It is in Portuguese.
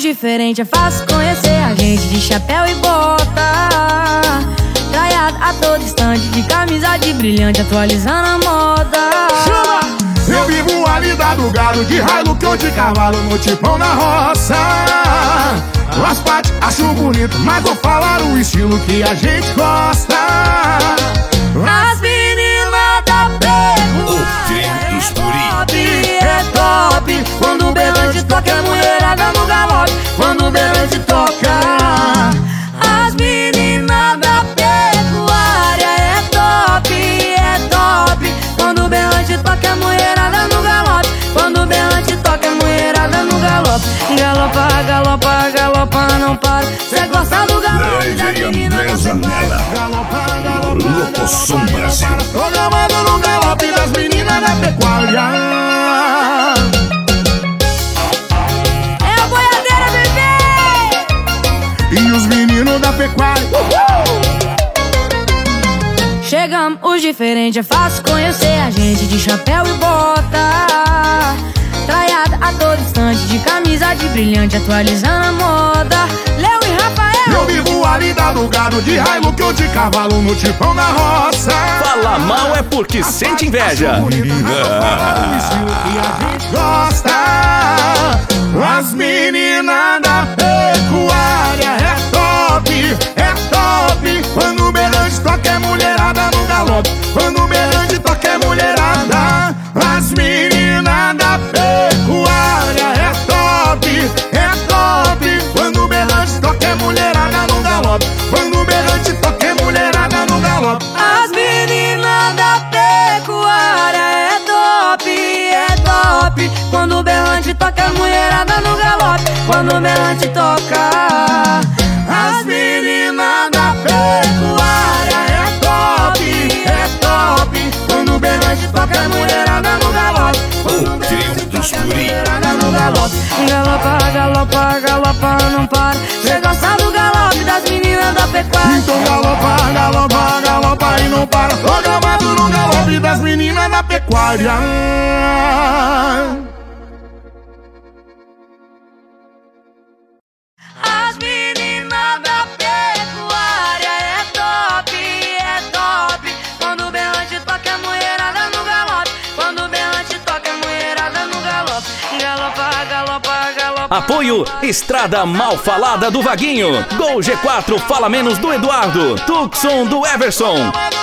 diferente é fácil conhecer a gente de chapéu e bota, traiado a todo instante, de camisa de brilhante, atualizando a moda. Chama! Eu vivo a vida do gado, de Hilux ou de cavalo, no tipão na roça. As partes acho bonito, mas vou falar o estilo que a gente gosta. As meninas da pecuária é top. Quando o berrante toca, é mulherada no galope. Quando o berrante toca, as meninas da pecuária é top. Quando o berrante toca, é mulherada no galope. Quando o berrante toca, é mulherada no galope. Galopa, galopa, galopa, não para. Cê gosta do galope da menina da pecuária. Galopa, galopa, Locoção Brasil. tô gravando no galope das meninas da pecuária. É a boiadeira, bebê! E os meninos da pecuária. Chegamos, os diferentes é fácil conhecer a gente de chapéu e bota, traiada a todo instante, de camisa de brilhante, atualizando a moda. Léo e Rafael. Eu vivo a vida do gado, de Hilux ou de cavalo, no tipão na roça. Fala mal é porque sente inveja. O estilo que a gente gosta. As meninas da pecuária é top. Quando o berrante toca, é mulherada no galope. Quando o berrante toca, é mulherada. As meninas da pecuária é top. Quando o berrante toca, é mulherada no galope. Quando o berrante toca, é mulherada no galope. As meninas da pecuária é top. Quando o berrante toca, a mulherada no galope. Quando o berrante toca, As meninas da pecuária é top. Quando o berrante toca, a mulherada no galope. Quando o berrante toca, a mulherada no galope. galopa, galopa, galopa, não para. Cê gosta do galope das meninas da pecuária. Então galopa, galopa, galopa e não para. Tô gravado no galope das meninas da pecuária. As meninas da pecuária é top. Quando o berrante toca, a mulherada no galope. Quando o berrante toca, a mulherada no galope. Galopa, galopa, galopa. Apoio Estrada Mal Falada do Vaguinho. Gol G4 Fala Menos do Eduardo. Tucson do Everson.